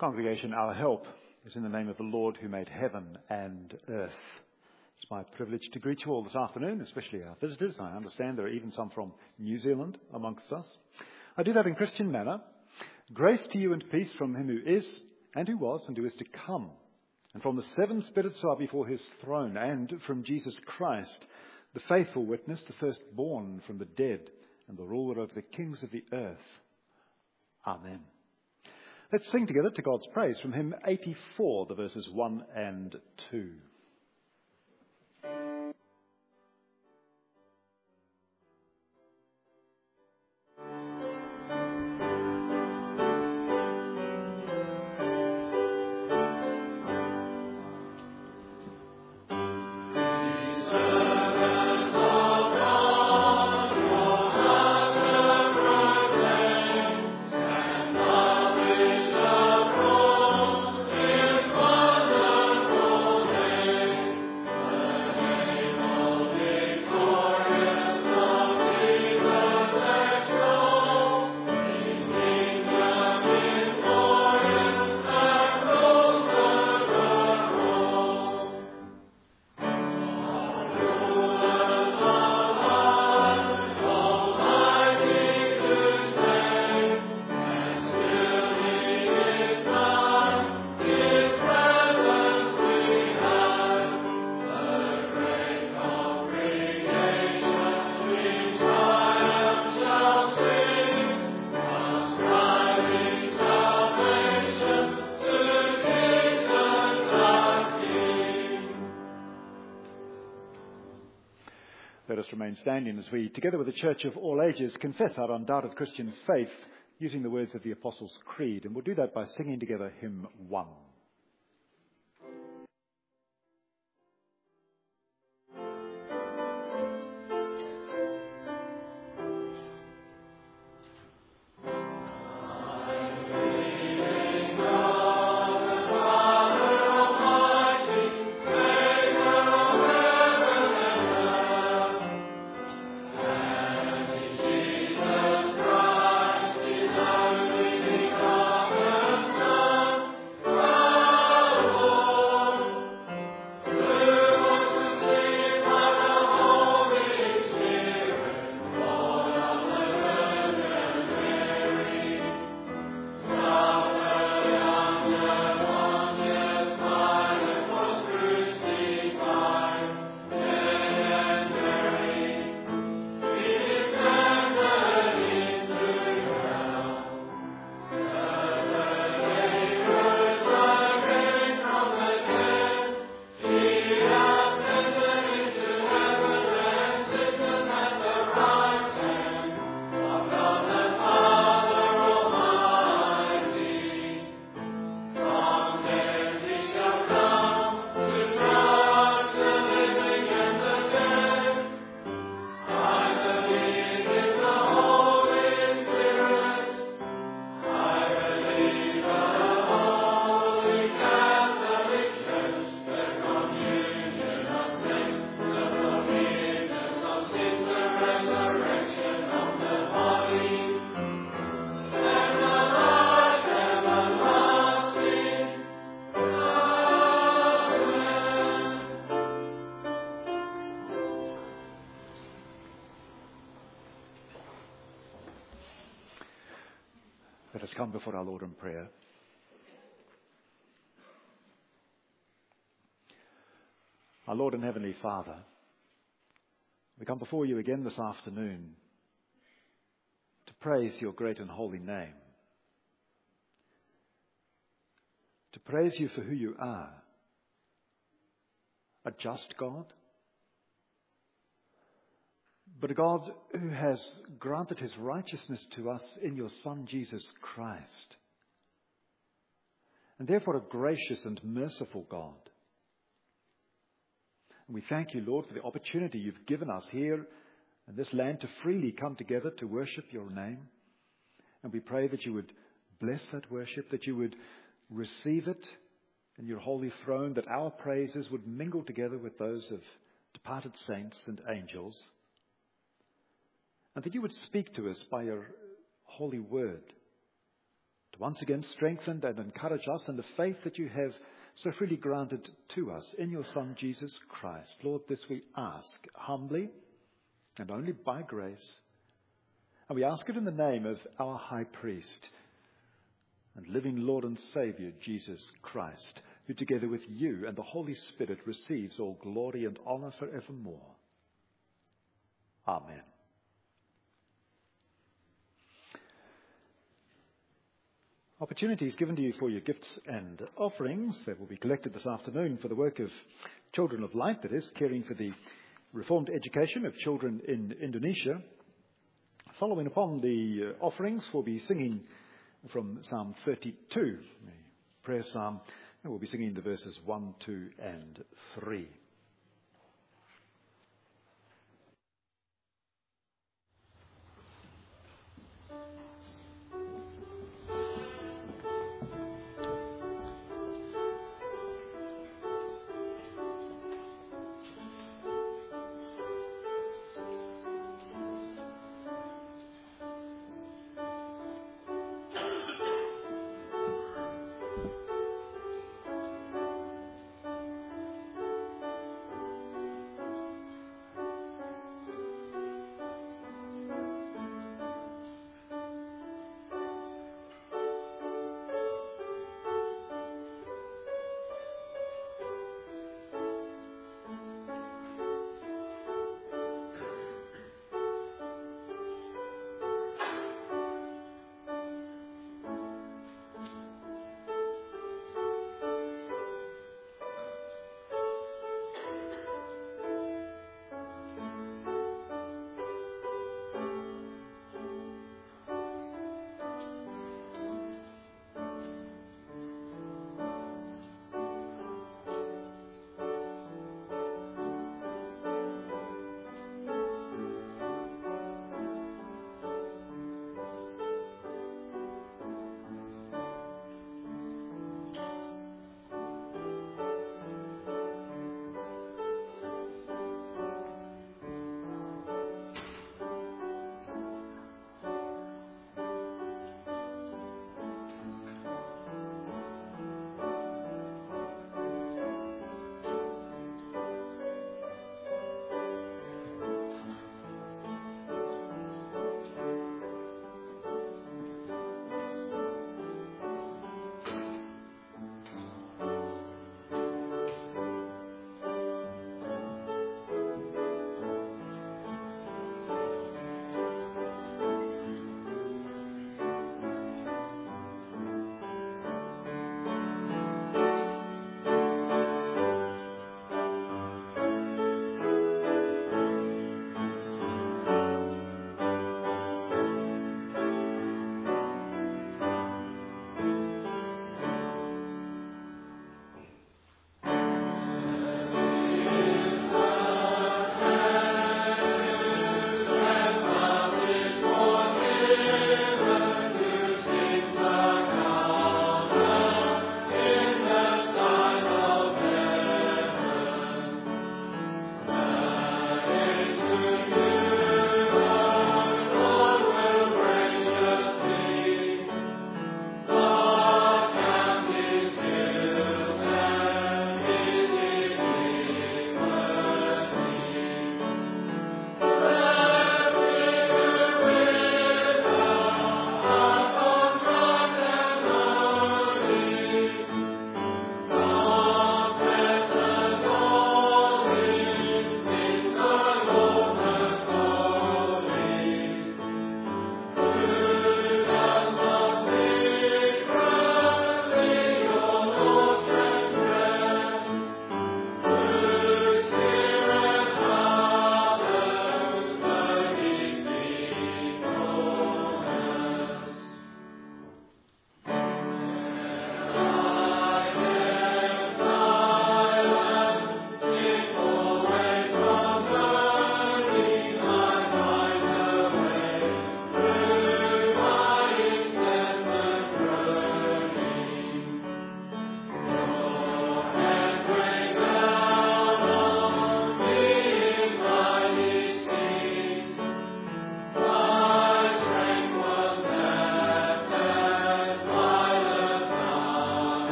Congregation, our help is in the name of the Lord who made heaven and earth. It's my privilege to greet you all this afternoon, especially our visitors. I understand there are even some from New Zealand amongst us. I do that in Christian manner. Grace to you and peace from him who is, and who was, and who is to come, and from the seven spirits who are before his throne, and from Jesus Christ, the faithful witness, the firstborn from the dead, and the ruler over the kings of the earth. Amen. Let's sing together to God's praise from hymn 84, the verses 1 and 2. Let us remain standing as we, together with the Church of all ages, confess our undoubted Christian faith using the words of the Apostles' Creed. And we'll do that by singing together hymn 1. Let us come before our Lord in prayer. Our Lord and Heavenly Father, we come before you again this afternoon to praise your great and holy name, to praise you for who you are, a just God, but a God who has granted his righteousness to us in your Son, Jesus Christ. And therefore a gracious and merciful God. And we thank you, Lord, for the opportunity you've given us here in this land to freely come together to worship your name. And we pray that you would bless that worship, that you would receive it in your holy throne, that our praises would mingle together with those of departed saints and angels. And that you would speak to us by your holy word, to once again strengthen and encourage us in the faith that you have so freely granted to us in your Son, Jesus Christ. Lord, this we ask humbly and only by grace. And we ask it in the name of our high priest and living Lord and Saviour, Jesus Christ, who together with you and the Holy Spirit receives all glory and honour forevermore. Amen. Opportunities given to you for your gifts and offerings that will be collected this afternoon for the work of Children of Light, that is, caring for the reformed education of children in Indonesia. Following upon the offerings, we'll be singing from Psalm 32, the prayer psalm, and we'll be singing the verses 1, 2 and 3.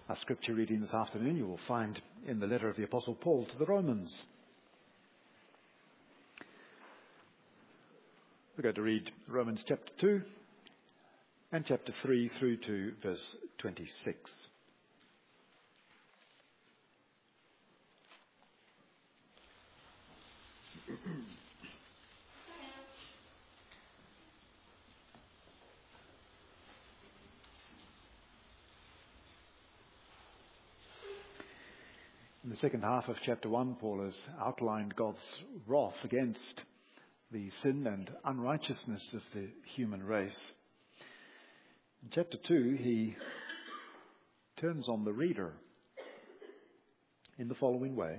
Our scripture reading this afternoon you will find in the letter of the Apostle Paul to the Romans. We're going to read Romans chapter 2 and chapter 3 through to verse 26. In the second half of chapter 1, Paul has outlined God's wrath against the sin and unrighteousness of the human race. In chapter 2, he turns on the reader in the following way.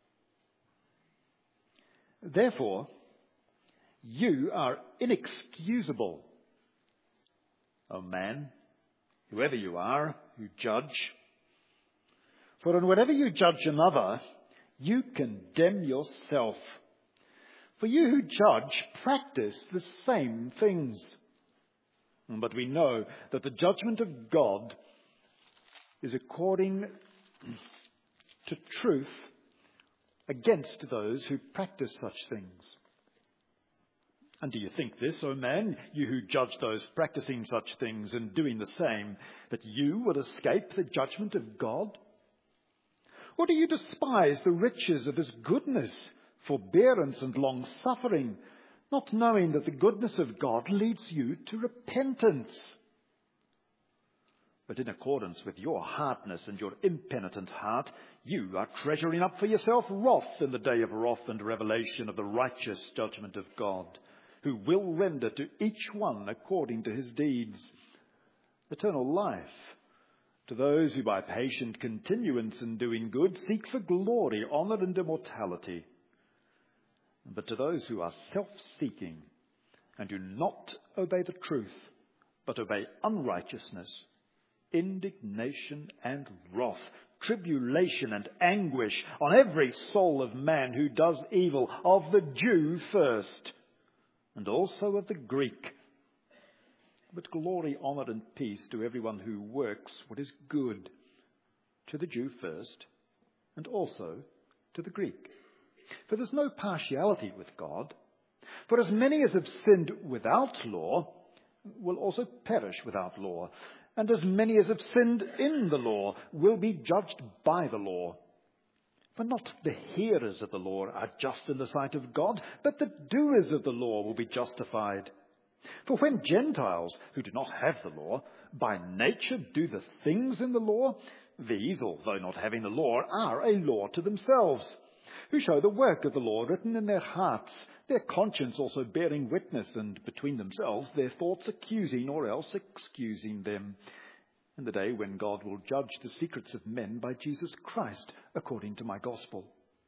Therefore, you are inexcusable, O man, whoever you are, who judge. For in whatever you judge another, you condemn yourself. For you who judge practice the same things. But we know that the judgment of God is according to truth against those who practice such things. And do you think this, O man, you who judge those practicing such things and doing the same, that you will escape the judgment of God? Or do you despise the riches of his goodness, forbearance and long-suffering, not knowing that the goodness of God leads you to repentance? But in accordance with your hardness and your impenitent heart, you are treasuring up for yourself wrath in the day of wrath and revelation of the righteous judgment of God, who will render to each one according to his deeds eternal life, to those who by patient continuance in doing good seek for glory, honour and immortality. But to those who are self-seeking and do not obey the truth, but obey unrighteousness, indignation and wrath, tribulation and anguish on every soul of man who does evil, of the Jew first, and also of the Greek. But glory, honour and peace to everyone who works what is good, to the Jew first, and also to the Greek. For there's no partiality with God. For as many as have sinned without law will also perish without law, and as many as have sinned in the law will be judged by the law. For not the hearers of the law are just in the sight of God, but the doers of the law will be justified. For when Gentiles, who do not have the law, by nature do the things in the law, these, although not having the law, are a law to themselves, who show the work of the law written in their hearts, their conscience also bearing witness, and between themselves their thoughts accusing or else excusing them, in the day when God will judge the secrets of men by Jesus Christ, according to my gospel.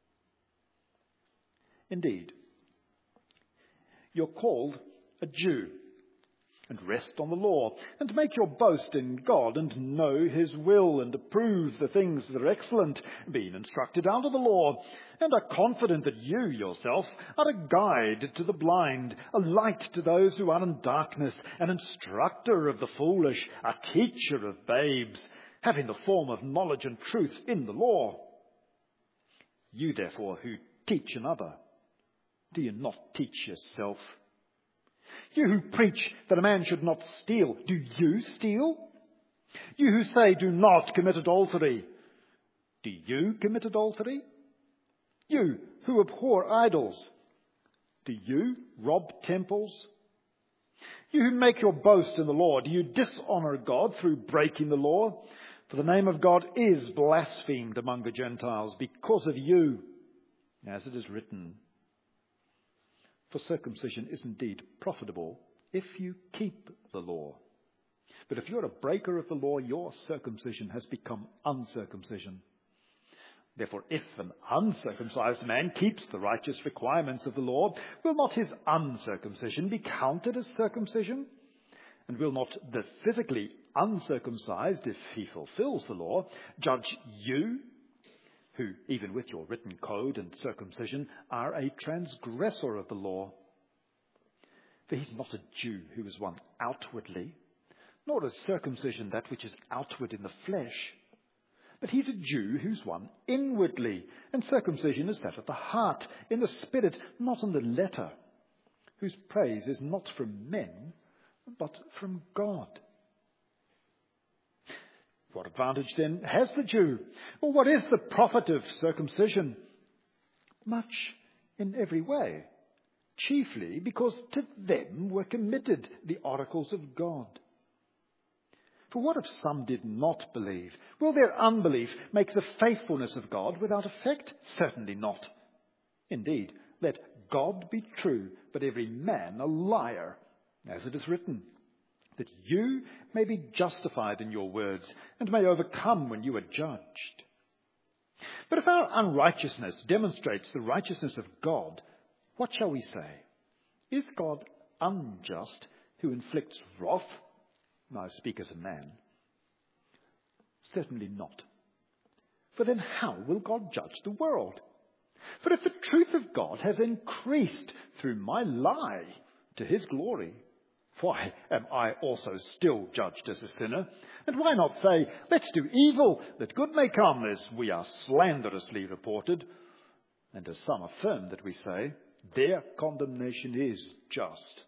Indeed, you're called a Jew, and rest on the law, and make your boast in God, and know his will, and approve the things that are excellent, being instructed out of the law, and are confident that you yourself are a guide to the blind, a light to those who are in darkness, an instructor of the foolish, a teacher of babes, having the form of knowledge and truth in the law. You therefore who teach another, do you not teach yourself? You who preach that a man should not steal, do you steal? You who say do not commit adultery, do you commit adultery? You who abhor idols, do you rob temples? You who make your boast in the law, do you dishonour God through breaking the law? For the name of God is blasphemed among the Gentiles because of you, as it is written. For circumcision is indeed profitable if you keep the law. But if you're a breaker of the law, your circumcision has become uncircumcision. Therefore, if an uncircumcised man keeps the righteous requirements of the law, will not his uncircumcision be counted as circumcision? And will not the physically uncircumcised, if he fulfills the law, judge you, who, even with your written code and circumcision, are a transgressor of the law? For he's not a Jew who is one outwardly, nor is circumcision that which is outward in the flesh, But he's a Jew who's one inwardly, and circumcision is that of the heart, in the spirit, not in the letter, whose praise is not from men, but from God. What advantage then has the Jew? Or what is the profit of circumcision? Much in every way, chiefly because to them were committed the oracles of God. For what if some did not believe? Will their unbelief make the faithfulness of God without effect? Certainly not. Indeed, let God be true, but every man a liar, as it is written, that you may be justified in your words and may overcome when you are judged. But if our unrighteousness demonstrates the righteousness of God, what shall we say? Is God unjust who inflicts wrath? I speak as a man. Certainly not. For then how will God judge the world? For if the truth of God has increased through my lie to his glory, why am I also still judged as a sinner? And why not say, let's do evil, that good may come, as we are slanderously reported? And as some affirm that we say, their condemnation is just.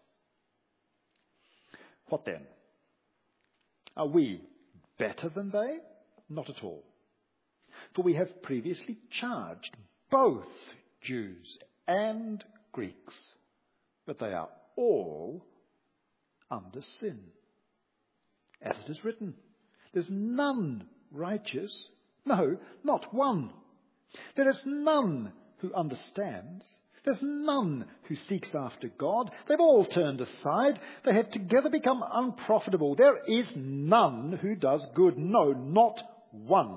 What then? Are we better than they? Not at all. For we have previously charged both Jews and Greeks that they are all under sin. As it is written, there's none righteous, no, not one. There is none who understands. There's none who seeks after God. They've all turned aside. They have together become unprofitable. There is none who does good. No, not one.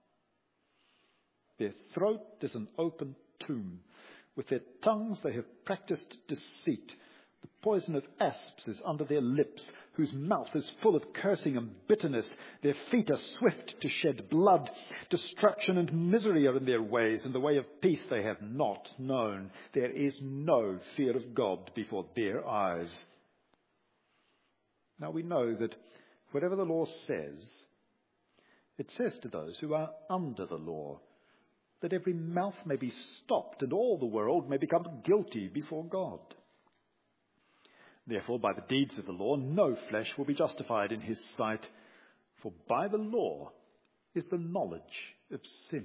Their throat is an open tomb. With their tongues they have practiced deceit. The poison of asps is under their lips, whose mouth is full of cursing and bitterness. Their feet are swift to shed blood. Destruction and misery are in their ways, and the way of peace they have not known. There is no fear of God before their eyes. Now we know that whatever the law says, it says to those who are under the law, that every mouth may be stopped and all the world may become guilty before God. Therefore, by the deeds of the law, no flesh will be justified in his sight, for by the law is the knowledge of sin.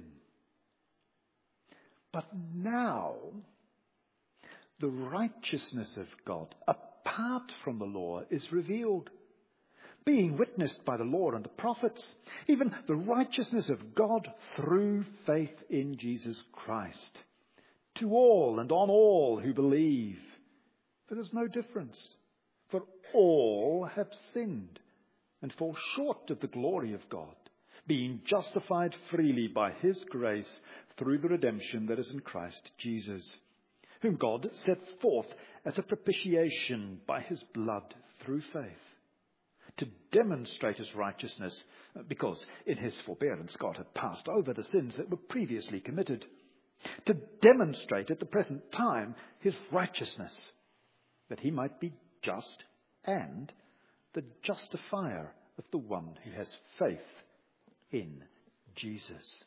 But now, the righteousness of God, apart from the law, is revealed, being witnessed by the law and the prophets, even the righteousness of God through faith in Jesus Christ, to all and on all who believe. For there's no difference, for all have sinned and fall short of the glory of God, being justified freely by his grace through the redemption that is in Christ Jesus, whom God set forth as a propitiation by his blood through faith, to demonstrate his righteousness, because in his forbearance God had passed over the sins that were previously committed, to demonstrate at the present time his righteousness, that he might be just and the justifier of the one who has faith in Jesus.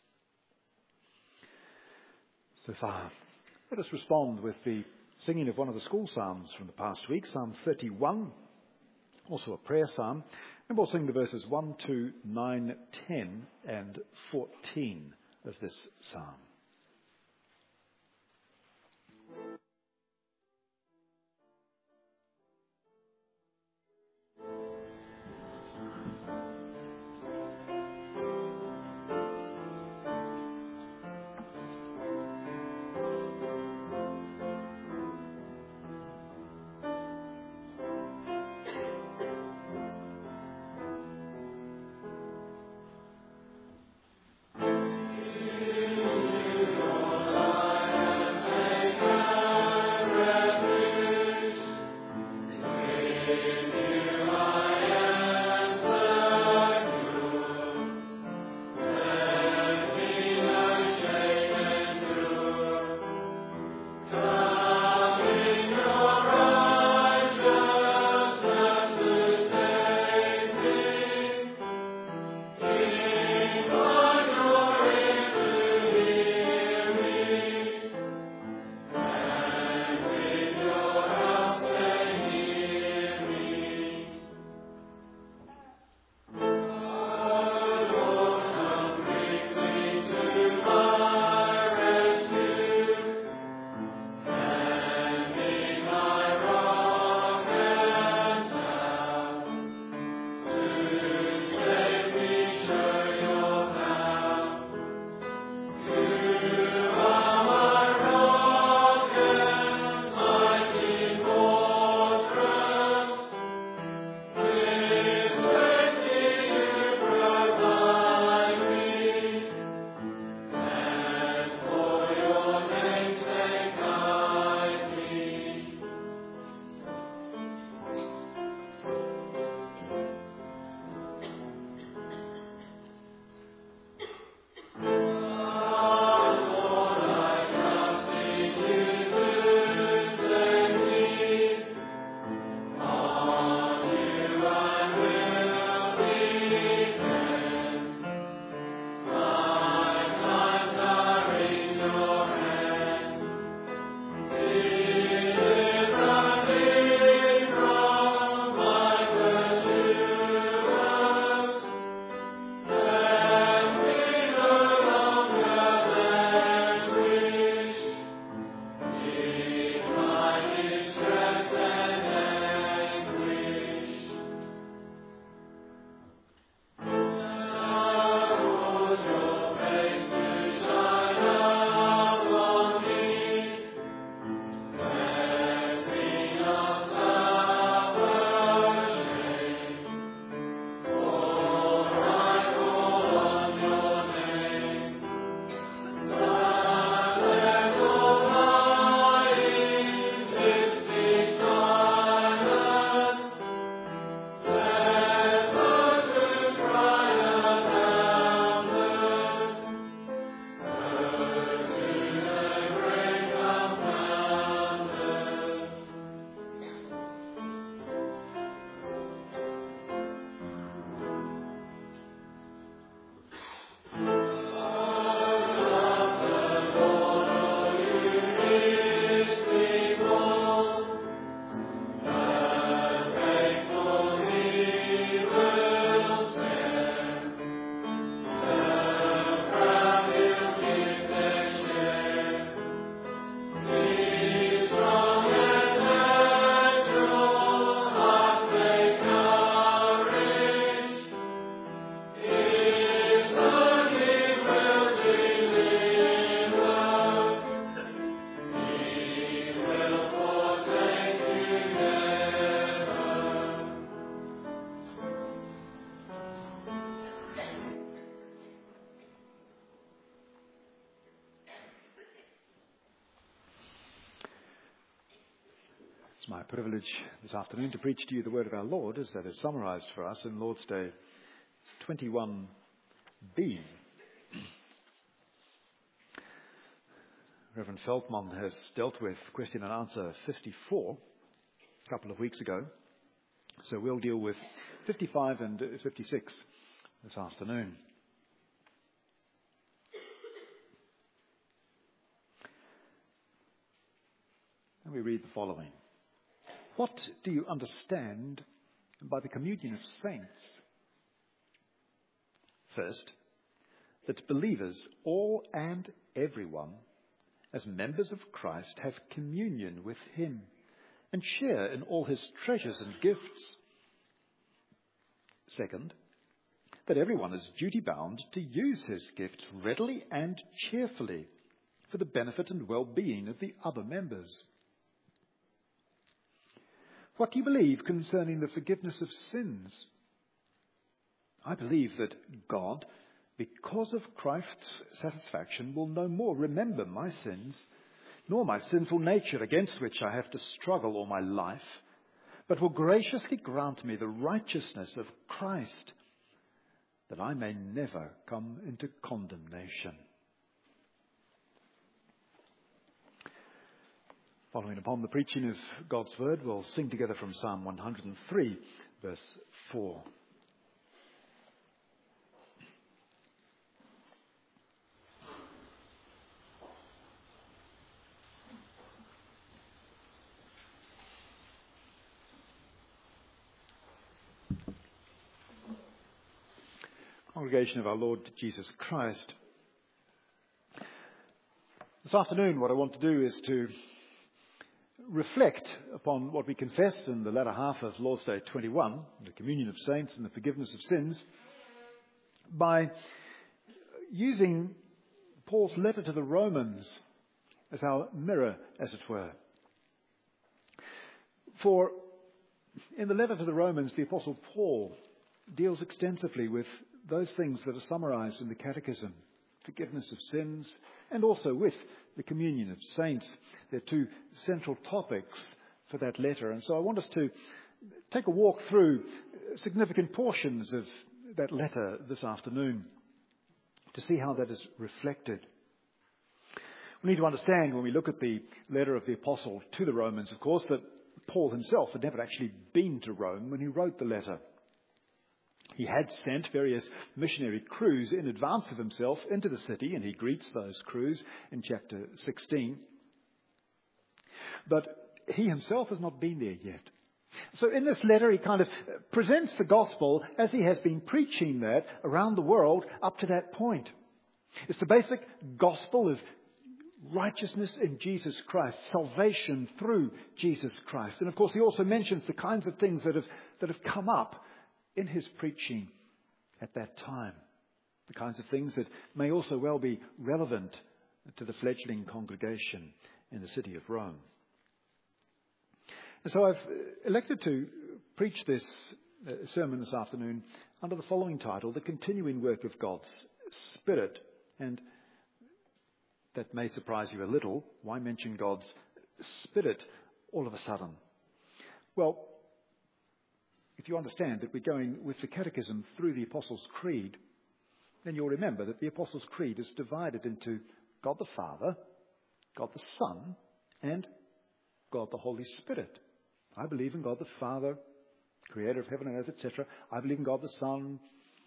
So far, let us respond with the singing of one of the school psalms from the past week, Psalm 31, also a prayer psalm, and we'll sing the verses 1, 2, 9, 10 and 14 of this psalm. It's my privilege this afternoon to preach to you the word of our Lord as that is summarised for us in Lord's Day 21b. Reverend Feldman has dealt with question and answer 54 a couple of weeks ago, so we'll deal with 55 and 56 this afternoon. And we read the following. What do you understand by the communion of saints? First, that believers, all and everyone, as members of Christ, have communion with him and share in all his treasures and gifts. Second, that everyone is duty-bound to use his gifts readily and cheerfully for the benefit and well-being of the other members. What do you believe concerning the forgiveness of sins? I believe that God, because of Christ's satisfaction, will no more remember my sins, nor my sinful nature against which I have to struggle all my life, but will graciously grant me the righteousness of Christ, that I may never come into condemnation. Following upon the preaching of God's word, we'll sing together from Psalm 103, verse 4. Congregation of our Lord Jesus Christ. This afternoon, what I want to do is to reflect upon what we confessed in the latter half of Lord's Day 21, the communion of saints and the forgiveness of sins, by using Paul's letter to the Romans as our mirror, as it were. For in the letter to the Romans, the Apostle Paul deals extensively with those things that are summarized in the Catechism, forgiveness of sins, and also with the communion of saints. They're two central topics for that letter. And so I want us to take a walk through significant portions of that letter this afternoon to see how that is reflected. We need to understand when we look at the letter of the Apostle to the Romans, of course, that Paul himself had never actually been to Rome when he wrote the letter. He had sent various missionary crews in advance of himself into the city, and he greets those crews in chapter 16. But he himself has not been there yet. So in this letter, he kind of presents the gospel as he has been preaching that around the world up to that point. It's the basic gospel of righteousness in Jesus Christ, salvation through Jesus Christ. And of course, he also mentions the kinds of things that have come up in his preaching at that time, the kinds of things that may also well be relevant to the fledgling congregation in the city of Rome. And so I've elected to preach this sermon this afternoon under the following title, The Continuing Work of God's Spirit. And that may surprise you a little. Why mention God's Spirit all of a sudden? Well, if you understand that we're going with the Catechism through the Apostles' Creed, then you'll remember that the Apostles' Creed is divided into God the Father, God the Son, and God the Holy Spirit. I believe in God the Father, creator of heaven and earth, etc. I believe in God the Son,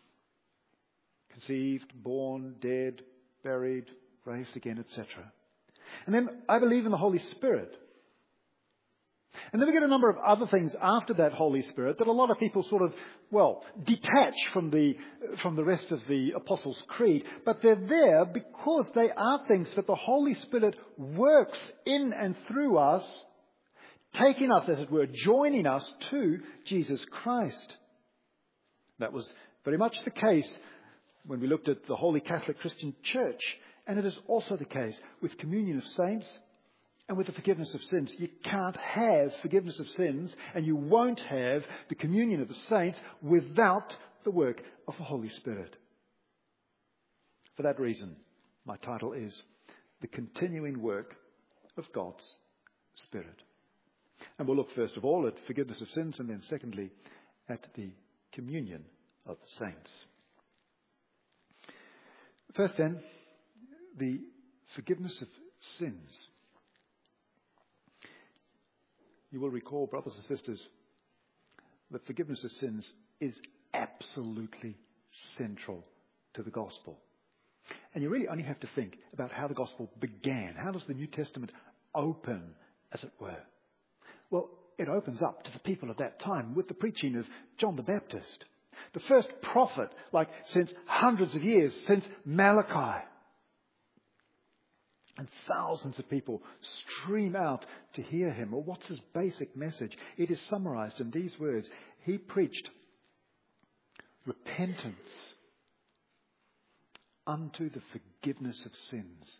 conceived, born, dead, buried, raised again, etc. And then I believe in the Holy Spirit. And then we get a number of other things after that Holy Spirit that a lot of people sort of, detach from the rest of the Apostles' Creed. But they're there because they are things that the Holy Spirit works in and through us, taking us, as it were, joining us to Jesus Christ. That was very much the case when we looked at the Holy Catholic Christian Church. And it is also the case with communion of saints and with the forgiveness of sins. You can't have forgiveness of sins, and you won't have the communion of the saints without the work of the Holy Spirit. For that reason, my title is The Continuing Work of God's Spirit. And we'll look first of all at forgiveness of sins, and then secondly at the communion of the saints. First then, the forgiveness of sins. You will recall, brothers and sisters, that forgiveness of sins is absolutely central to the gospel. And you really only have to think about how the gospel began. How does the New Testament open, as it were? Well, it opens up to the people of that time with the preaching of John the Baptist, the first prophet, since hundreds of years, since Malachi. And thousands of people stream out to hear him. Well, what's his basic message? It is summarized in these words. He preached repentance unto the forgiveness of sins.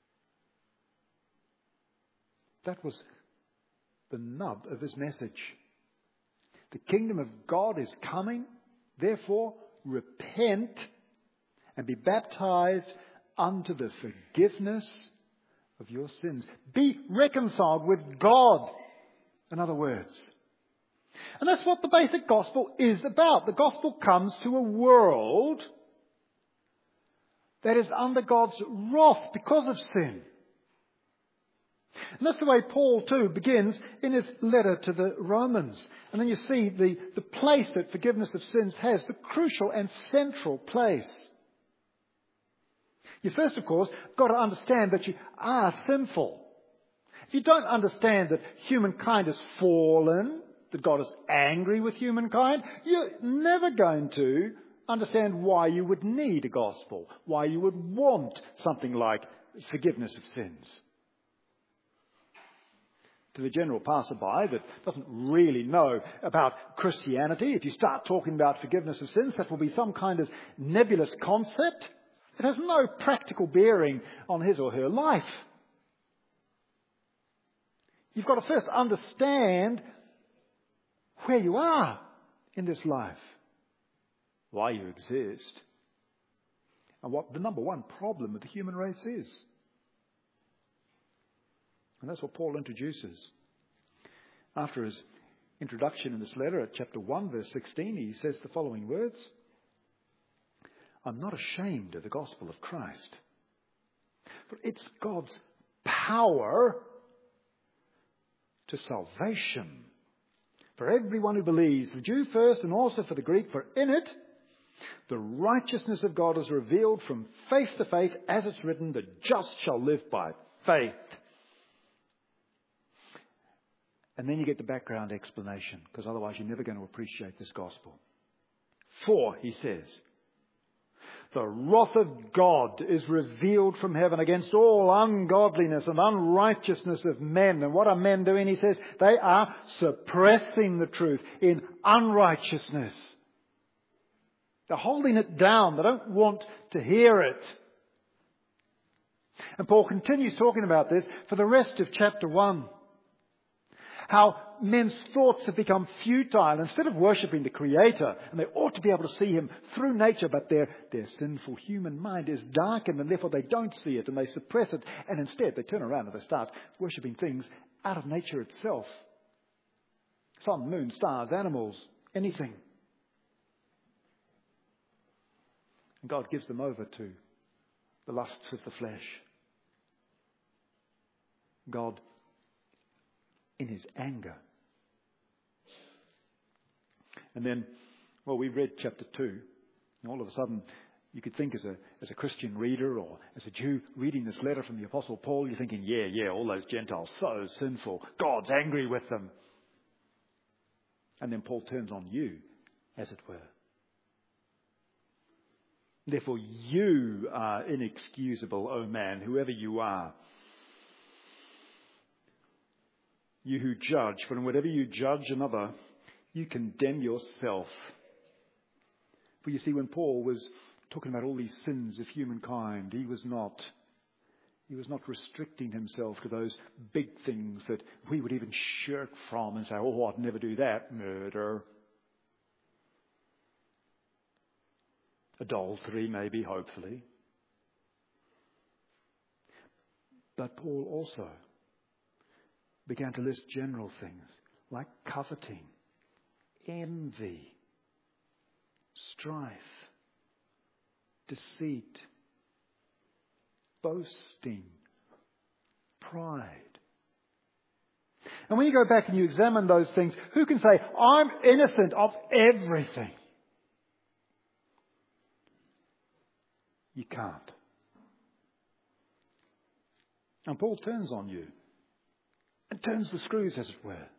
That was the nub of his message. The kingdom of God is coming. Therefore, repent and be baptized unto the forgiveness of your sins. Be reconciled with God, in other words. And that's what the basic gospel is about. The gospel comes to a world that is under God's wrath because of sin. And that's the way Paul too begins in his letter to the Romans. And then you see the place that forgiveness of sins has, the crucial and central place. You first, of course, got to understand that you are sinful. If you don't understand that humankind has fallen, that God is angry with humankind, you're never going to understand why you would need a gospel, why you would want something like forgiveness of sins. To the general passerby that doesn't really know about Christianity, if you start talking about forgiveness of sins, that will be some kind of nebulous concept. It has no practical bearing on his or her life. You've got to first understand where you are in this life, why you exist, and what the number one problem of the human race is. And that's what Paul introduces. After his introduction in this letter at chapter 1, verse 16, he says the following words: I'm not ashamed of the gospel of Christ, for it's God's power to salvation for everyone who believes, the Jew first and also for the Greek, for in it the righteousness of God is revealed from faith to faith, as it's written, the just shall live by faith. And then you get the background explanation, because otherwise you're never going to appreciate this gospel. For, he says, the wrath of God is revealed from heaven against all ungodliness and unrighteousness of men. And what are men doing? He says they are suppressing the truth in unrighteousness. They're holding it down. They don't want to hear it. And Paul continues talking about this for the rest of chapter 1. How men's thoughts have become futile. Instead of worshipping the Creator, and they ought to be able to see Him through nature, but their sinful human mind is darkened, and therefore they don't see it, and they suppress it, and instead they turn around and they start worshipping things out of nature itself. Sun, moon, stars, animals, anything. And God gives them over to the lusts of the flesh. God, in His anger. And then, well, we read chapter 2, and all of a sudden you could think as a Christian reader or as a Jew reading this letter from the Apostle Paul, you're thinking, yeah, all those Gentiles, so sinful. God's angry with them. And then Paul turns on you, as it were. Therefore, you are inexcusable, O man, whoever you are. You who judge, for whenever you judge another, you condemn yourself. For you see, when Paul was talking about all these sins of humankind, he was not restricting himself to those big things that we would even shirk from and say, oh, I'd never do that. Murder. Adultery, maybe, hopefully. But Paul also began to list general things like coveting, envy, strife, deceit, boasting, pride. And when you go back and you examine those things, who can say, I'm innocent of everything? You can't. And Paul turns on you and turns the screws, as it were.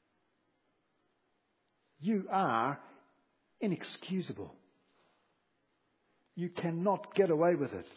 You are inexcusable. You cannot get away with it.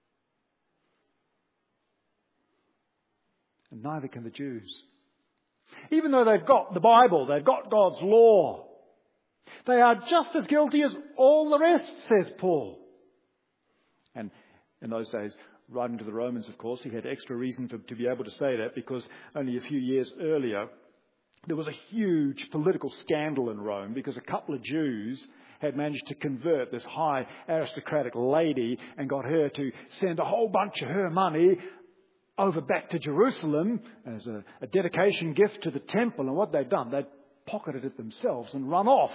And neither can the Jews. Even though they've got the Bible, they've got God's law, they are just as guilty as all the rest, says Paul. And in those days, writing to the Romans, of course, he had extra reason to be able to say that, because only a few years earlier, there was a huge political scandal in Rome because a couple of Jews had managed to convert this high aristocratic lady and got her to send a whole bunch of her money over back to Jerusalem as a dedication gift to the temple. And what they'd done, they'd pocketed it themselves and run off.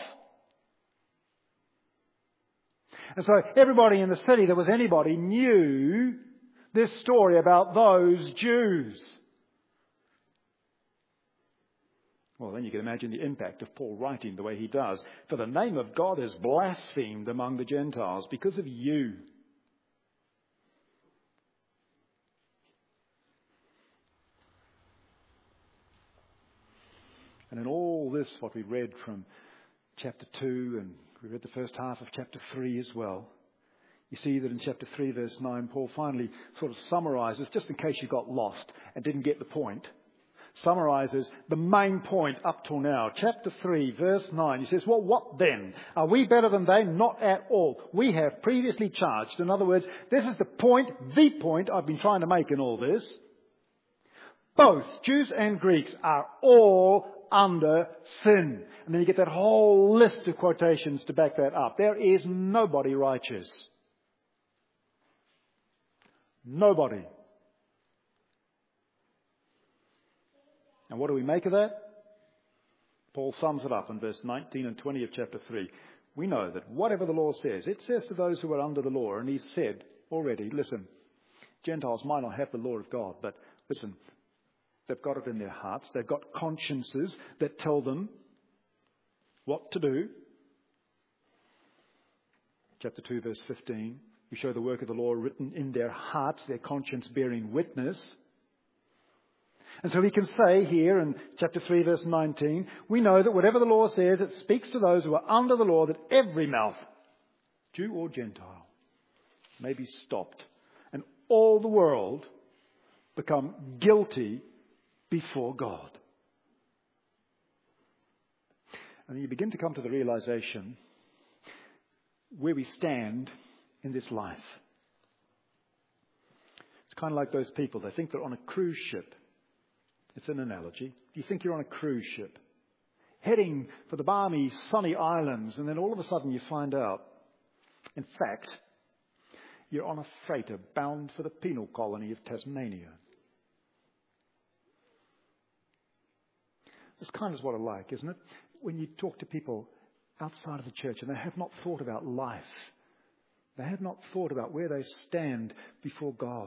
And so everybody in the city that was anybody knew this story about those Jews. Well, then you can imagine the impact of Paul writing the way he does. For the name of God is blasphemed among the Gentiles because of you. And in all this, what we read from chapter 2, and we read the first half of chapter 3 as well, you see that in chapter 3, verse 9, Paul finally sort of summarizes, just in case you got lost and didn't get the point, summarizes the main point up till now. Chapter 3, verse 9, he says, well, what then? Are we better than they? Not at all. We have previously charged. In other words, this is the point I've been trying to make in all this. Both Jews and Greeks are all under sin. And then you get that whole list of quotations to back that up. There is nobody righteous. Nobody. And what do we make of that? Paul sums it up in verse 19 and 20 of chapter 3. We know that whatever the law says, it says to those who are under the law, and he's said already, listen, Gentiles might not have the law of God, but listen, they've got it in their hearts. They've got consciences that tell them what to do. Chapter 2, verse 15. We show the work of the law written in their hearts, their conscience bearing witness. And so we can say here in chapter 3, verse 19, we know that whatever the law says, it speaks to those who are under the law, that every mouth, Jew or Gentile, may be stopped, and all the world become guilty before God. And you begin to come to the realization where we stand in this life. It's kind of like those people. They think they're on a cruise ship. It's an analogy. You think you're on a cruise ship, heading for the balmy, sunny islands, and then all of a sudden you find out, in fact, you're on a freighter bound for the penal colony of Tasmania. This kind of what I like, isn't it? When you talk to people outside of the church and they have not thought about life. They have not thought about where they stand before God.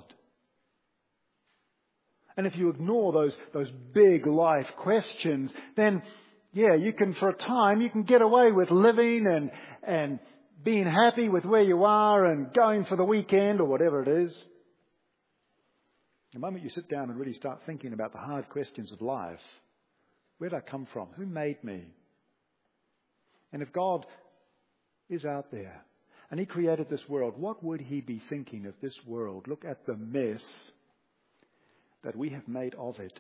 And if you ignore those big life questions, then, yeah, you can, for a time, you can get away with living and being happy with where you are and going for the weekend or whatever it is. The moment you sit down and really start thinking about the hard questions of life, where did I come from? Who made me? And if God is out there and He created this world, what would He be thinking of this world? Look at the mess that we have made of it.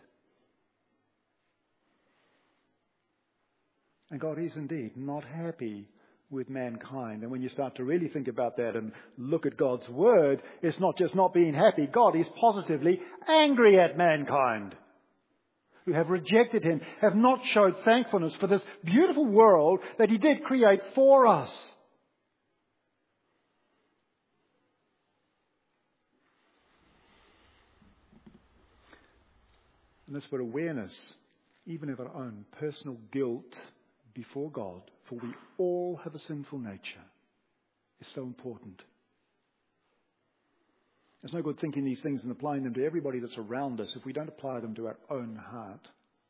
And God is indeed not happy with mankind. And when you start to really think about that and look at God's word, it's not just not being happy. God is positively angry at mankind who have rejected Him, have not showed thankfulness for this beautiful world that He did create for us. And that's where awareness, even of our own personal guilt before God, for we all have a sinful nature, is so important. It's no good thinking these things and applying them to everybody that's around us if we don't apply them to our own heart.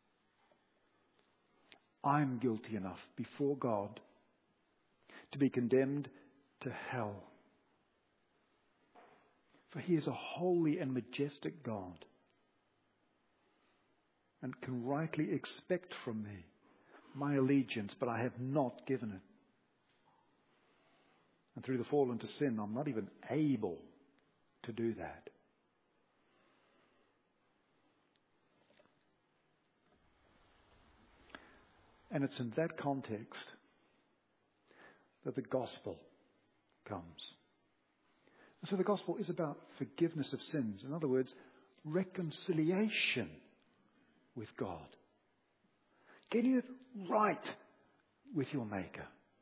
I'm guilty enough before God to be condemned to hell. For he is a holy and majestic God and can rightly expect from me my allegiance, but I have not given it. And through the fall into sin, I'm not even able to do that. And it's in that context that the gospel comes. And so the gospel is about forgiveness of sins. In other words, reconciliation with God. Getting it right with your Maker.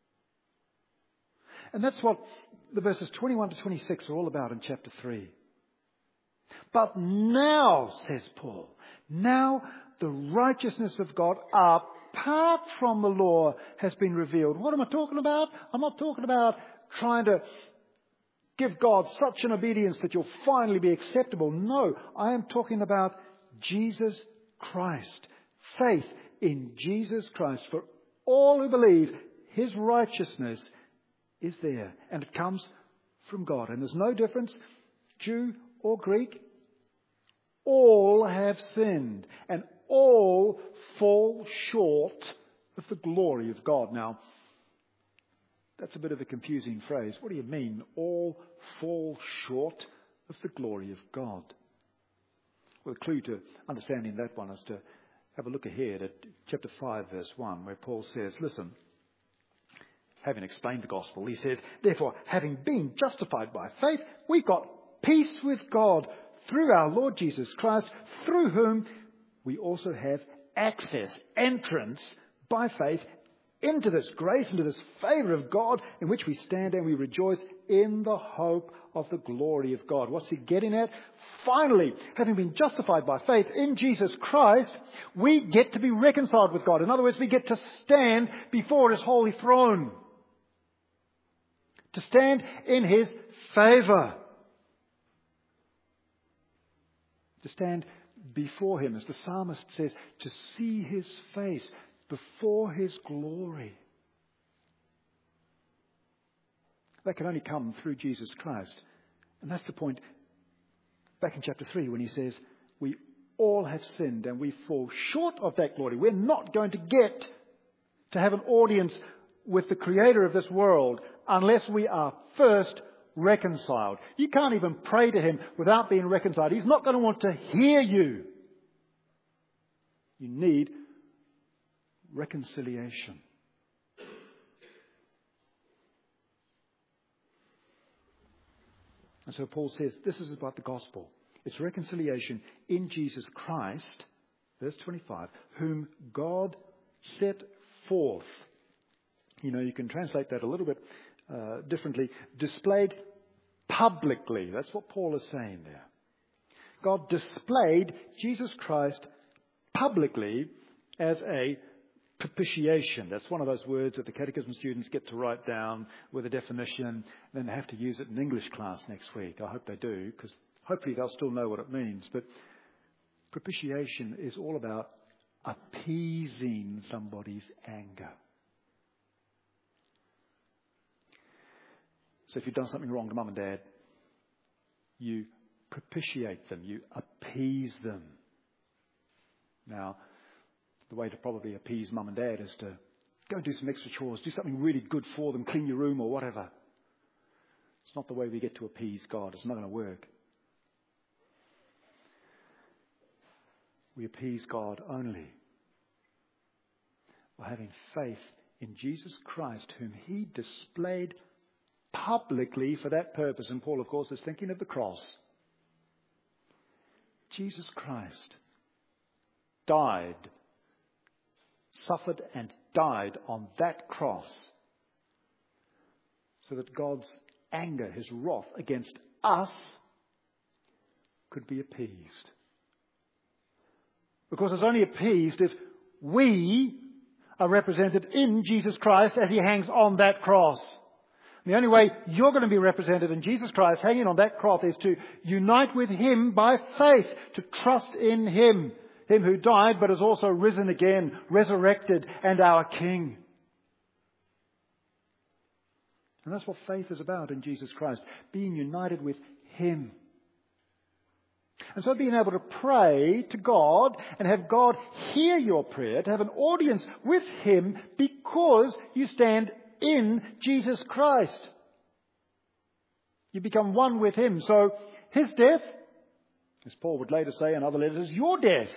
And that's what the verses 21 to 26 are all about in chapter 3. But now, says Paul, now the righteousness of God apart from the law has been revealed. What am I talking about? I'm not talking about trying to give God such an obedience that you'll finally be acceptable. No, I am talking about Jesus Christ. Faith in Jesus Christ. For all who believe, his righteousness is there. And it comes from God. And there's no difference, Jew or Greek. All have sinned. And all fall short of the glory of God. Now, that's a bit of a confusing phrase. What do you mean, all fall short of the glory of God? Well, the clue to understanding that one is to have a look ahead at chapter 5, verse 1, where Paul says, listen, having explained the gospel, he says, therefore, having been justified by faith, we've got peace with God through our Lord Jesus Christ, through whom we also have access, entrance by faith into this grace, into this favour of God in which we stand and we rejoice in the hope of the glory of God. What's he getting at? Finally, having been justified by faith in Jesus Christ, we get to be reconciled with God. In other words, we get to stand before his holy throne. To stand in his favour. To stand before him, as the psalmist says, to see his face before his glory. That can only come through Jesus Christ. And that's the point back in chapter 3 when he says, we all have sinned and we fall short of that glory. We're not going to get to have an audience with the creator of this world unless we are first reconciled. You can't even pray to him without being reconciled. He's not going to want to hear you. You need reconciliation. And so Paul says this is about the gospel. It's reconciliation in Jesus Christ, verse 25, whom God set forth. You know, you can translate that a little bit differently. Displayed publicly. That's what Paul is saying there. God displayed Jesus Christ publicly as a propitiation. That's one of those words that the catechism students get to write down with a definition. Then they have to use it in English class next week. I hope they do, because hopefully they'll still know what it means. But propitiation is all about appeasing somebody's anger. So if you've done something wrong to mum and dad, you propitiate them, you appease them. Now, the way to probably appease mum and dad is to go and do some extra chores, do something really good for them, clean your room or whatever. It's not the way we get to appease God. It's not going to work. We appease God only by having faith in Jesus Christ, whom he displayed publicly for that purpose. And Paul, of course, is thinking of the cross. Jesus Christ died, suffered and died on that cross so that God's anger, his wrath against us could be appeased. Because it's only appeased if we are represented in Jesus Christ as he hangs on that cross. The only way you're going to be represented in Jesus Christ hanging on that cross is to unite with him by faith, to trust in him. Him who died but has also risen again, resurrected, and our King. And that's what faith is about in Jesus Christ, being united with him. And so being able to pray to God and have God hear your prayer, to have an audience with him because you stand in Jesus Christ. You become one with him. So his death, as Paul would later say in other letters, is your death.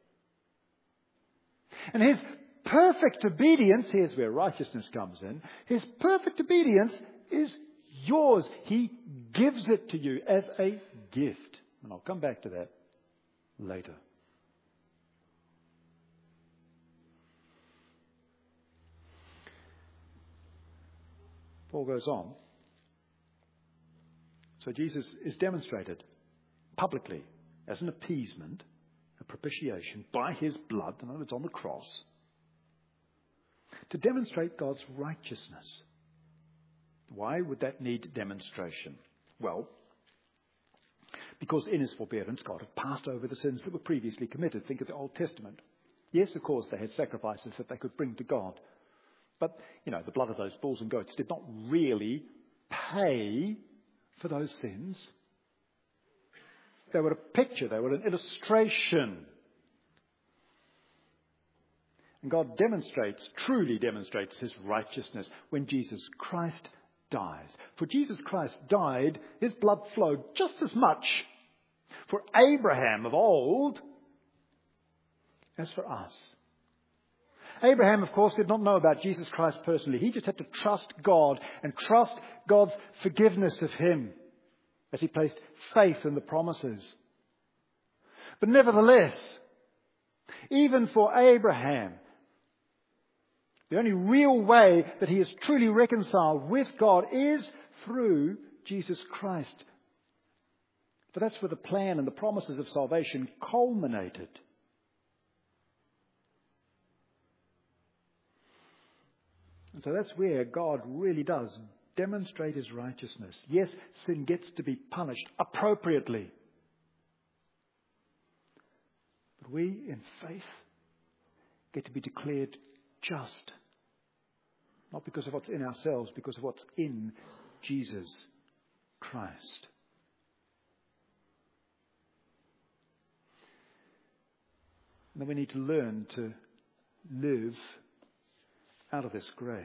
And his perfect obedience, here's where righteousness comes in, his perfect obedience is yours. He gives it to you as a gift. And I'll come back to that later. Paul goes on. So Jesus is demonstrated publicly as an appeasement, a propitiation by his blood, in other words, on the cross, to demonstrate God's righteousness. Why would that need demonstration? Well, because in his forbearance, God had passed over the sins that were previously committed. Think of the Old Testament. Yes, of course, they had sacrifices that they could bring to God. But, the blood of those bulls and goats did not really pay for those sins. They were a picture, they were an illustration. And God truly demonstrates his righteousness when Jesus Christ dies. For Jesus Christ died, his blood flowed just as much for Abraham of old as for us. Abraham, of course, did not know about Jesus Christ personally. He just had to trust God and trust God's forgiveness of him as he placed faith in the promises. But nevertheless, even for Abraham, the only real way that he is truly reconciled with God is through Jesus Christ. For that's where the plan and the promises of salvation culminated. And so that's where God really does demonstrate his righteousness. Yes, sin gets to be punished appropriately. But we, in faith, get to be declared just. Not because of what's in ourselves, because of what's in Jesus Christ. And then we need to learn to live out of this grace.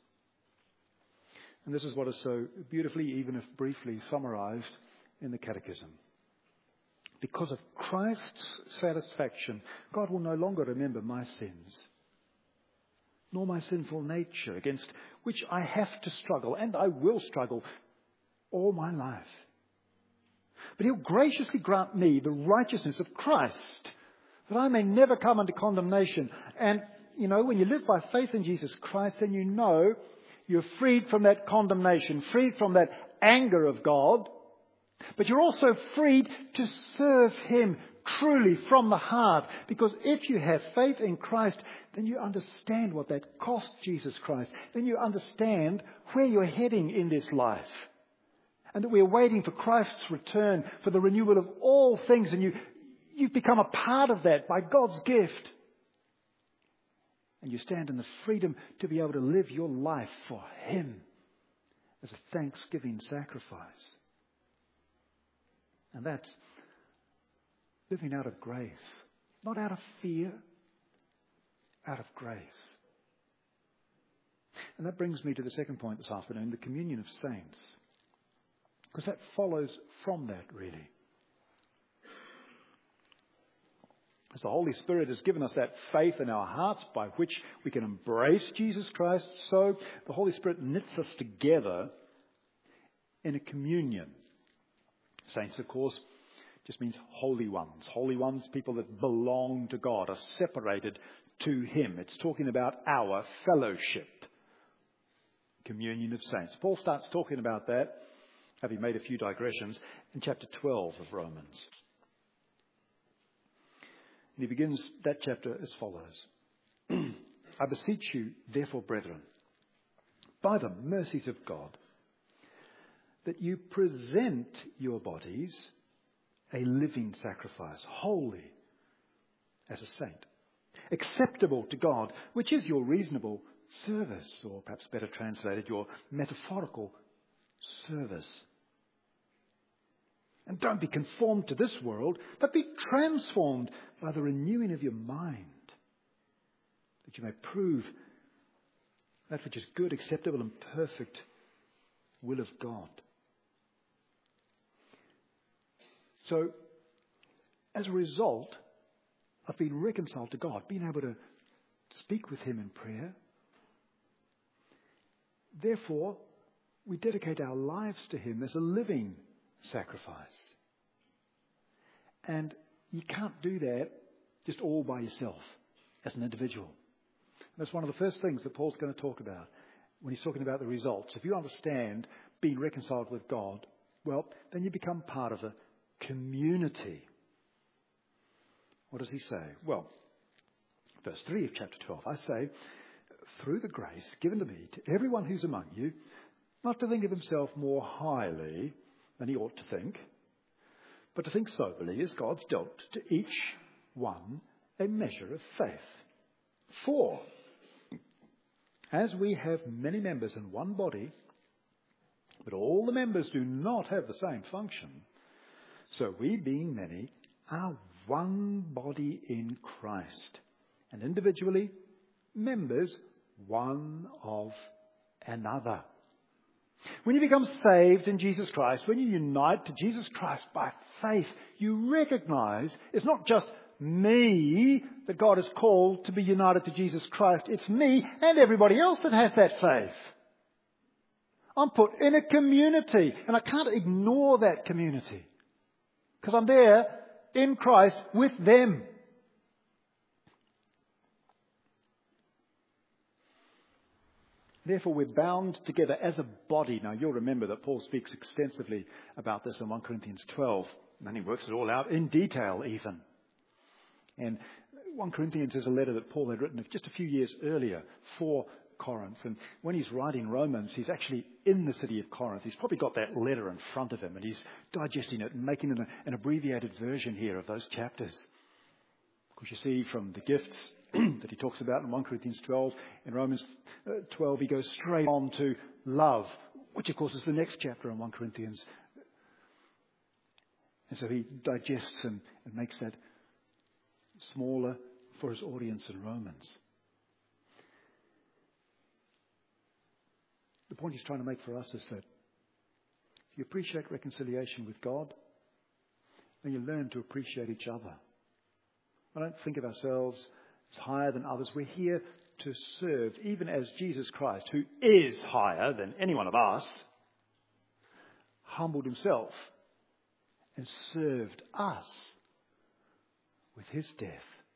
And this is what is so beautifully, even if briefly, summarized in the Catechism. Because of Christ's satisfaction, God will no longer remember my sins, nor my sinful nature, against which I have to struggle, and I will struggle all my life. But he'll graciously grant me the righteousness of Christ, that I may never come under condemnation. And, when you live by faith in Jesus Christ, then you're freed from that condemnation, freed from that anger of God. But you're also freed to serve him truly from the heart. Because if you have faith in Christ, then you understand what that cost Jesus Christ. Then you understand where you're heading in this life. And that we're waiting for Christ's return, for the renewal of all things. And you've become a part of that by God's gift. And you stand in the freedom to be able to live your life for him as a thanksgiving sacrifice. And that's living out of grace. Not out of fear, out of grace. And that brings me to the second point this afternoon, the communion of saints. Because that follows from that, really. As the Holy Spirit has given us that faith in our hearts by which we can embrace Jesus Christ, so the Holy Spirit knits us together in a communion. Saints, of course, just means holy ones. Holy ones, people that belong to God, are separated to him. It's talking about our fellowship. Communion of saints. Paul starts talking about that, having made a few digressions, in chapter 12 of Romans. And he begins that chapter as follows. I beseech you, therefore, brethren, by the mercies of God, that you present your bodies a living sacrifice, holy as a saint, acceptable to God, which is your reasonable service, or perhaps better translated, your metaphorical service. And don't be conformed to this world, but be transformed by the renewing of your mind, that you may prove that which is good, acceptable, and perfect will of God. So, as a result of being reconciled to God, being able to speak with him in prayer, therefore, we dedicate our lives to him as a living sacrifice. And you can't do that just all by yourself as an individual. That's one of the first things that Paul's going to talk about when he's talking about the results. If you understand being reconciled with God, well, then you become part of a community. What does he say? Well, verse 3 of chapter 12, I say, through the grace given to me, to everyone who's among you, not to think of himself more highly than he ought to think, but to think soberly as God's dealt to each one a measure of faith. For, as we have many members in one body, but all the members do not have the same function, so we, being many, are one body in Christ, and individually members one of another. When you become saved in Jesus Christ, when you unite to Jesus Christ by faith, you recognize it's not just me that God has called to be united to Jesus Christ. It's me and everybody else that has that faith. I'm put in a community, and I can't ignore that community because I'm there in Christ with them. Therefore, we're bound together as a body. Now, you'll remember that Paul speaks extensively about this in 1 Corinthians 12. And then he works it all out in detail even. And 1 Corinthians is a letter that Paul had written just a few years earlier for Corinth. And when he's writing Romans, he's actually in the city of Corinth. He's probably got that letter in front of him, and he's digesting it and making an abbreviated version here of those chapters. Because you see from the gifts that he talks about in 1 Corinthians 12, in Romans 12 he goes straight on to love, which of course is the next chapter in 1 Corinthians. And so he digests and makes that smaller for his audience in Romans. The point he's trying to make for us is that if you appreciate reconciliation with God, then you learn to appreciate each other. I don't think of ourselves as higher than others. We're here to serve, even as Jesus Christ, who is higher than any one of us, humbled himself and served us with his death.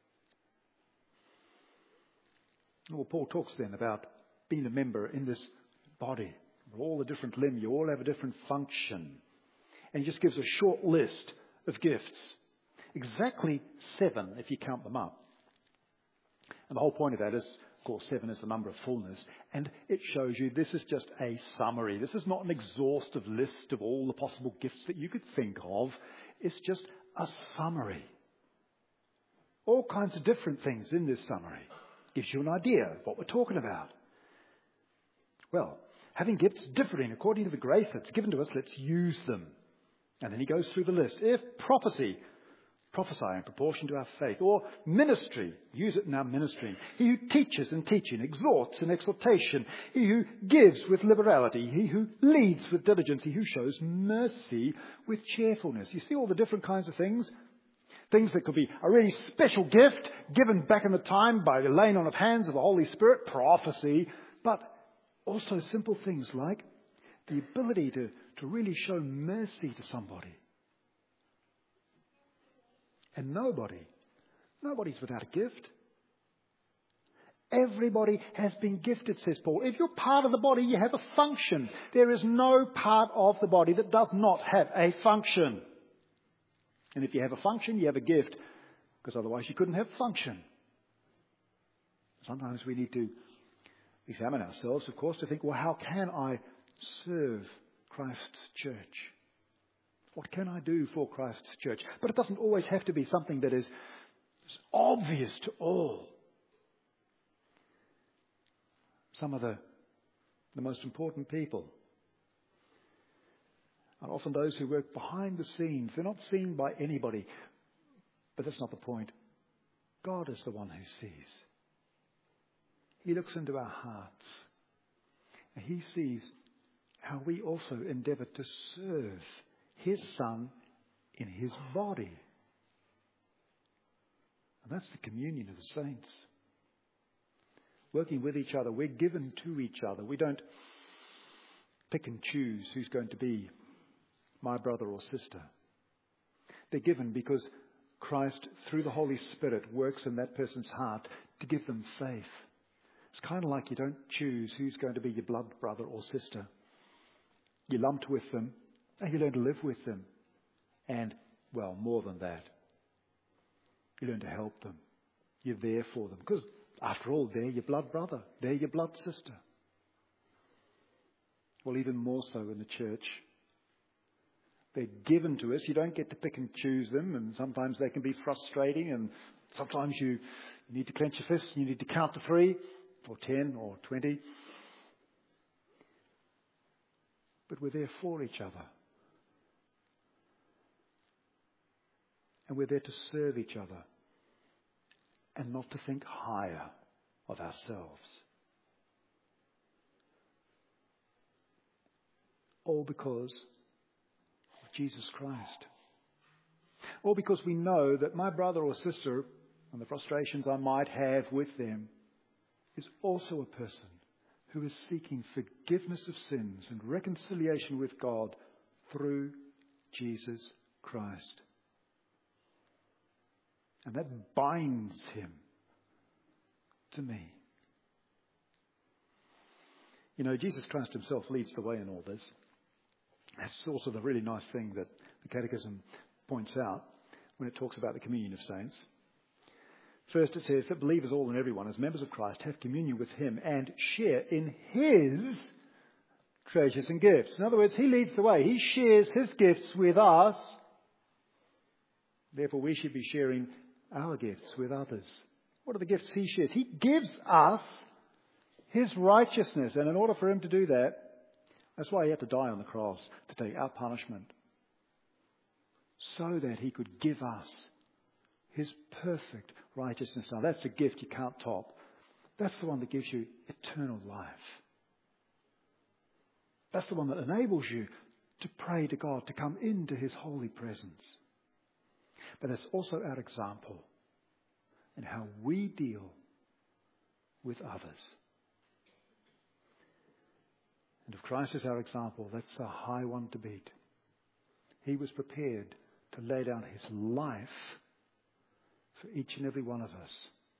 Well, Paul talks then about being a member in this body. We're all a different limb. You all have a different function. And he just gives a short list of gifts. Exactly 7 if you count them up. And the whole point of that is, of course, 7 is the number of fullness. And it shows you this is just a summary. This is not an exhaustive list of all the possible gifts that you could think of. It's just a summary. All kinds of different things in this summary. Gives you an idea of what we're talking about. Well, having gifts differing according to the grace that's given to us, let's use them. And then he goes through the list. If prophesy in proportion to our faith. Or ministry, use it in our ministry. He who teaches in teaching, exhorts in exhortation. He who gives with liberality. He who leads with diligence. He who shows mercy with cheerfulness. You see all the different kinds of things? Things that could be a really special gift given back in the time by the laying on of hands of the Holy Spirit, prophecy, but also simple things like the ability to really show mercy to somebody. And nobody's without a gift. Everybody has been gifted, says Paul. If you're part of the body, you have a function. There is no part of the body that does not have a function. And if you have a function, you have a gift. because otherwise you couldn't have function. Sometimes we need to examine ourselves, of course, to think, well, how can I serve Christ's church? What can I do for Christ's church? But it doesn't always have to be something that is obvious to all. Some of the most important people are often those who work behind the scenes. They're not seen by anybody. But that's not the point. God is the one who sees. He looks into our hearts. And He sees how we also endeavour to serve His Son in His body. And that's the communion of the saints. Working with each other. We're given to each other. We don't pick and choose who's going to be my brother or sister. They're given because Christ, through the Holy Spirit, works in that person's heart to give them faith. It's kind of like you don't choose who's going to be your blood brother or sister. You're lumped with them and you learn to live with them. And, well, more than that, you learn to help them. You're there for them. Because, after all, they're your blood brother. They're your blood sister. Well, even more so in the church. They're given to us. You don't get to pick and choose them. And sometimes they can be frustrating. And sometimes you need to clench your fists. You need to count to 3 or 10 or 20. But we're there for each other. And we're there to serve each other. And not to think higher of ourselves. All because of Jesus Christ. All because we know that my brother or sister, and the frustrations I might have with them, is also a person who is seeking forgiveness of sins and reconciliation with God through Jesus Christ. And that binds him to me. You know, Jesus Christ himself leads the way in all this. That's also the really nice thing that the Catechism points out when it talks about the communion of saints. First, it says that believers, all and everyone, as members of Christ, have communion with him and share in his treasures and gifts. In other words, he leads the way. He shares his gifts with us. Therefore, we should be sharing our gifts with others. What are the gifts he shares? He gives us his righteousness. And in order for him to do that, that's why he had to die on the cross, to take our punishment. So that he could give us his perfect righteousness. Now that's a gift you can't top. That's the one that gives you eternal life. That's the one that enables you to pray to God, to come into his holy presence. But it's also our example in how we deal with others. And if Christ is our example, that's a high one to beat. He was prepared to lay down his life for each and every one of us.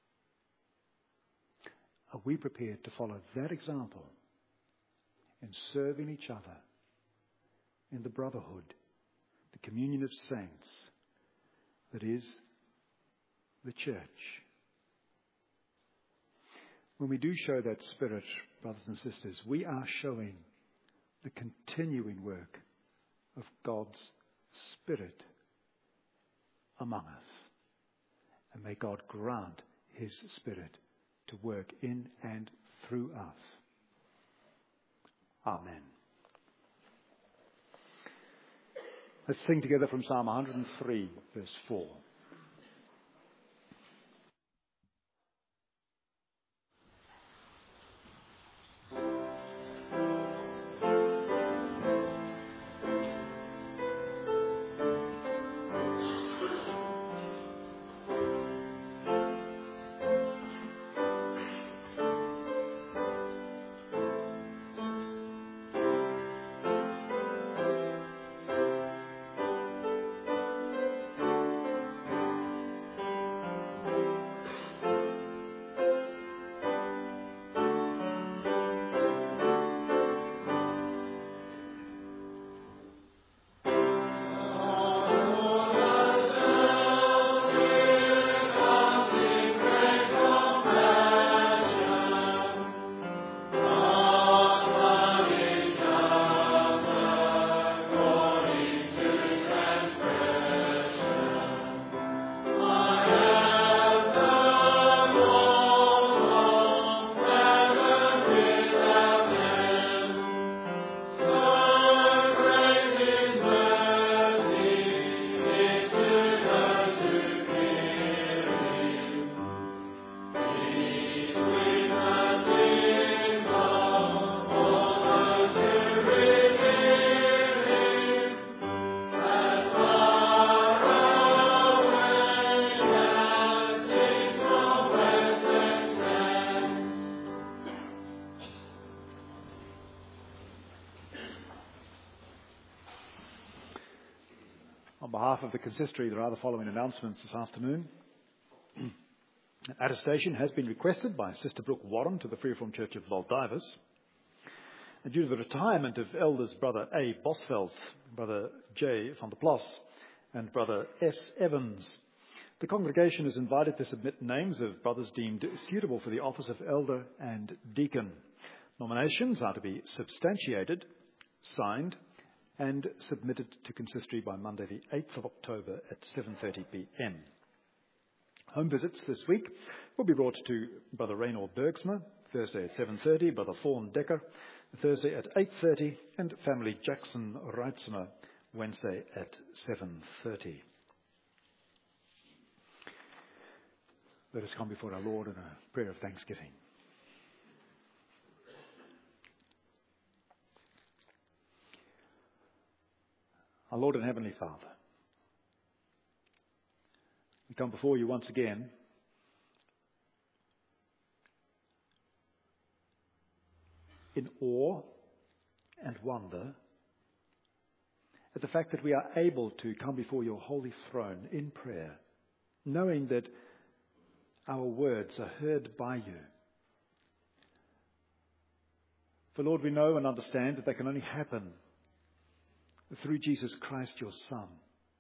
Are we prepared to follow that example in serving each other in the brotherhood, the communion of saints that is the church? When we do show that spirit, brothers and sisters, we are showing the continuing work of God's Spirit among us. And may God grant his Spirit to work in and through us. Amen. Let's sing together from Psalm 103, verse 4. On behalf of the consistory, there are the following announcements this afternoon. An attestation has been requested by Sister Brooke Warren to the Free Reformed Church of Valdivus. And due to the retirement of elders Brother A. Bosveld, Brother J. van der Plas, and Brother S. Evans, the congregation is invited to submit names of brothers deemed suitable for the office of elder and deacon. Nominations are to be substantiated, signed, and submitted to consistory by Monday the 8th of October at 7:30 p.m. Home visits this week will be brought to Brother Reynold Bergsma, Thursday at 7:30, Brother Thorn Decker, Thursday at 8:30, and family Jackson Reitzmer, Wednesday at 7:30. Let us come before our Lord in a prayer of thanksgiving. Our Lord and Heavenly Father, we come before you once again in awe and wonder at the fact that we are able to come before your holy throne in prayer, knowing that our words are heard by you. For Lord, we know and understand that can only happen through Jesus Christ, your Son.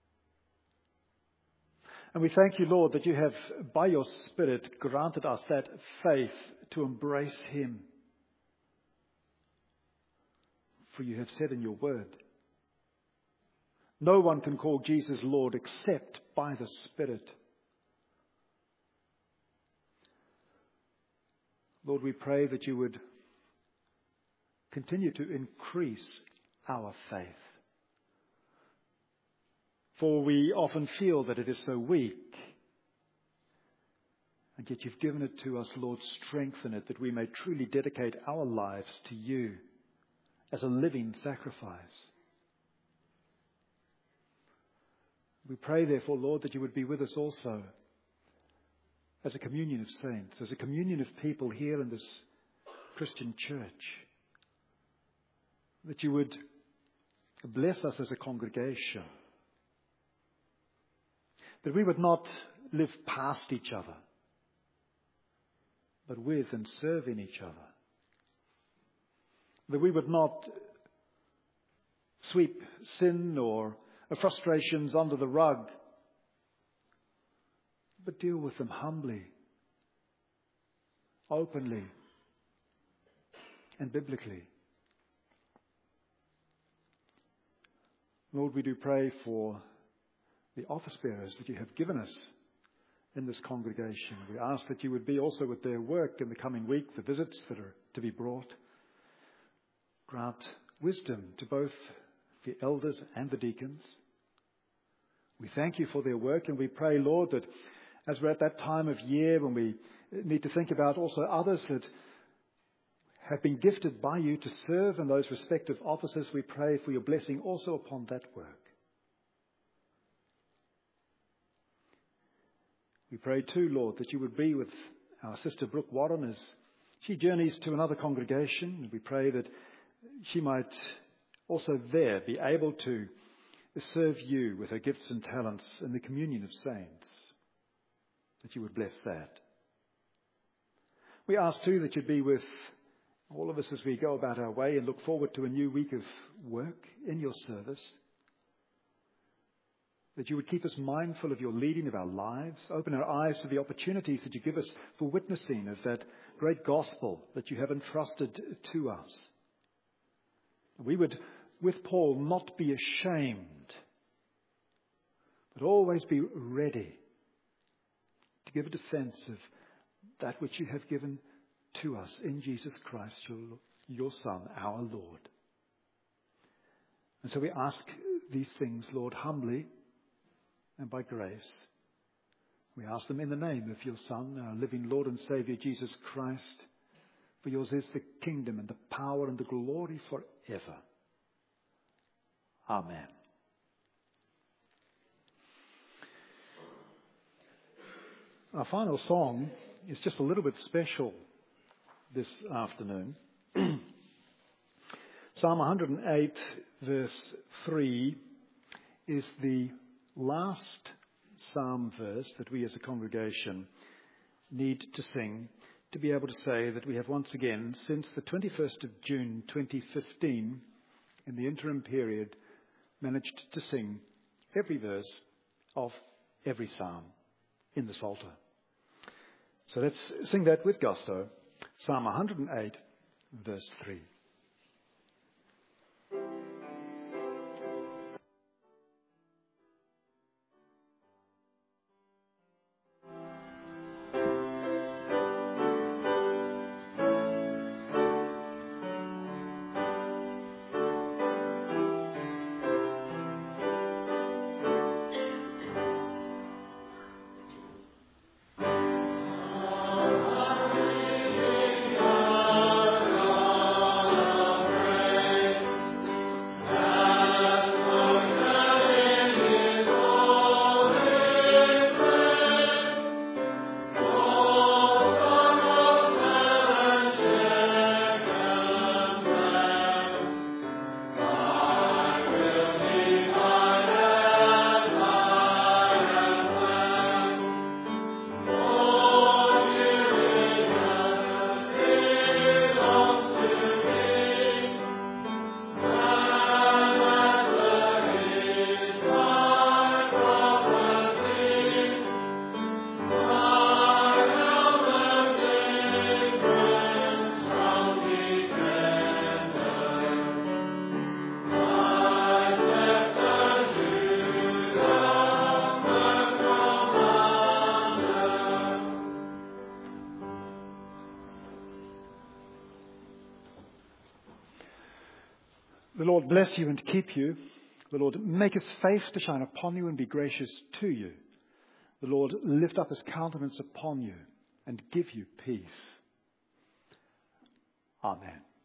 And we thank you, Lord, that you have, by your Spirit, granted us that faith to embrace him. For you have said in your word, no one can call Jesus Lord except by the Spirit. Lord, we pray that you would continue to increase our faith. For we often feel that it is so weak. And yet you've given it to us, Lord. Strengthen it that we may truly dedicate our lives to you as a living sacrifice. We pray, therefore, Lord, that you would be with us also as a communion of saints, as a communion of people here in this Christian church. That you would bless us as a congregation. That we would not live past each other, but with and serving each other. That we would not sweep sin or frustrations under the rug, but deal with them humbly, openly, and biblically. Lord, we do pray for the office bearers that you have given us in this congregation. We ask that you would be also with their work in the coming week, the visits that are to be brought. Grant wisdom to both the elders and the deacons. We thank you for their work, and we pray, Lord, that as we're at that time of year when we need to think about also others that have been gifted by you to serve in those respective offices, we pray for your blessing also upon that work. We pray too, Lord, that you would be with our sister Brooke Warren as she journeys to another congregation. We pray that she might also there be able to serve you with her gifts and talents in the communion of saints, that you would bless that. We ask too that you'd be with all of us as we go about our way and look forward to a new week of work in your service. That you would keep us mindful of your leading of our lives, open our eyes to the opportunities that you give us for witnessing of that great gospel that you have entrusted to us. We would, with Paul, not be ashamed, but always be ready to give a defense of that which you have given to us in Jesus Christ, your Son, our Lord. And so we ask these things, Lord, humbly and by grace. We ask them in the name of your Son, our living Lord and Saviour, Jesus Christ. For yours is the kingdom and the power and the glory forever. Amen. Our final song is just a little bit special this afternoon. Psalm 108 verse 3 is the last psalm verse that we as a congregation need to sing to be able to say that we have once again, since the 21st of June 2015, in the interim period, managed to sing every verse of every psalm in the Psalter. So let's sing that with gusto. Psalm 108, verse 3. The Lord bless you and keep you. The Lord make his face to shine upon you and be gracious to you. The Lord lift up his countenance upon you and give you peace. Amen.